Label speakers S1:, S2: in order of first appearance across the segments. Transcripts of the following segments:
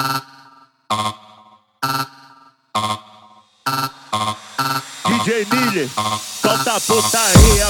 S1: DJ Miller, solta a putaria.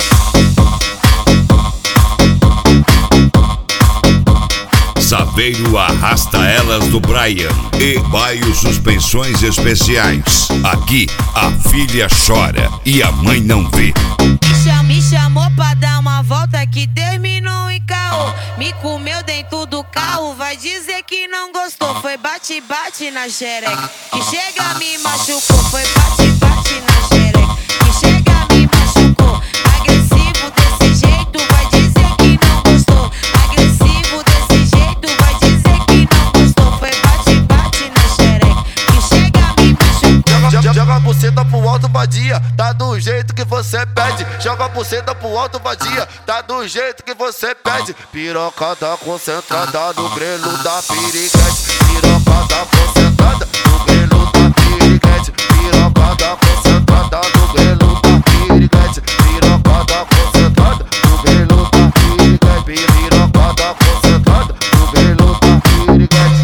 S2: Saveiro arrasta elas do Brian e Baio Suspensões Especiais. Aqui a filha chora e a mãe não vê.
S3: Me chamou pra dar uma volta que terminou em caô. Me comeu dentro do carro, vai dizer que não gostou. Foi bate-bate na xereca, que chega me machucou. Foi bate-bate na xereca, que chega me machucou. Agressivo desse jeito, vai dizer que não gostou. Agressivo desse jeito, vai dizer que não gostou. Foi bate-bate na xereca, que chega me machucou.
S4: Joga a buceta pro alto, vadia, tá do jeito que você pede. Joga a buceta pro alto, vadia, tá do jeito que você pede. Piroca tá concentrada no grelo da piriguete. Piroca tá concentrada no grelo da piriguete. Piroca tá concentrada no grelo da piriguete. Piroca tá concentrada no grelo da piriguete. Piroca tá concentrada no grelo da piriguete.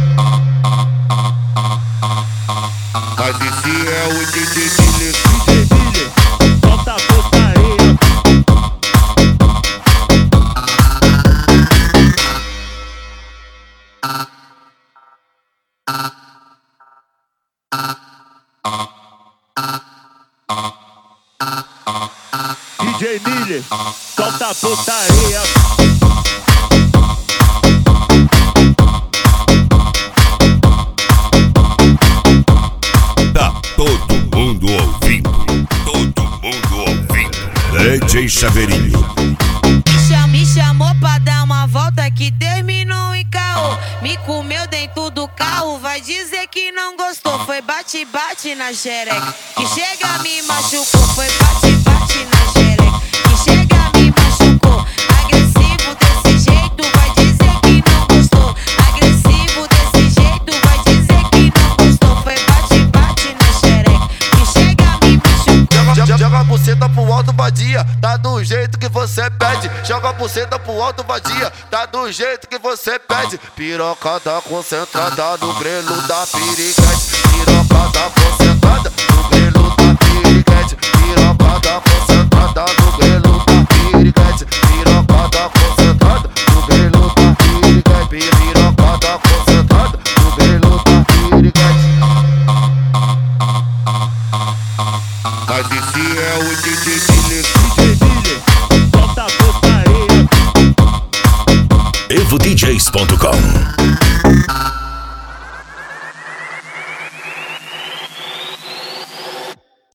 S4: Mas esse é o DJ Miller.
S1: DJ Miller, solta a putaria. DJ Miller, solta a putaria.
S2: Tá todo mundo ouvindo, todo mundo ouvindo. DJ Saveirinho.
S3: Me chamou pra dar uma volta que terminou em caô. Me comeu dentro do carro, vai dizer que não gostou. Foi bate-bate na xereca, que chega me machucou. Foi bate-bate na xereca, que chega me machucou. Agressivo desse jeito, vai dizer que não gostou. Agressivo desse jeito, vai dizer que não gostou. Foi bate-bate na xereca, que chega me machucou.
S4: Joga a buceta pro alto, vadia, tá do jeito que você pede. Joga a buceta pro alto, vadia, tá do jeito que você pede. Piroca tá concentrada no grelo da piriguete. Piroca tá concentrada no grelo da piriguete. Piroca tá concentrada no grelo da piriguete. Piroca tá concentrada no grelo da piriguete. Piroca tá concentrada no grelo da piriguete. Mas esse é o DJ Miller.
S1: DJ Miller, solta a putaria.
S2: EvoDJs.com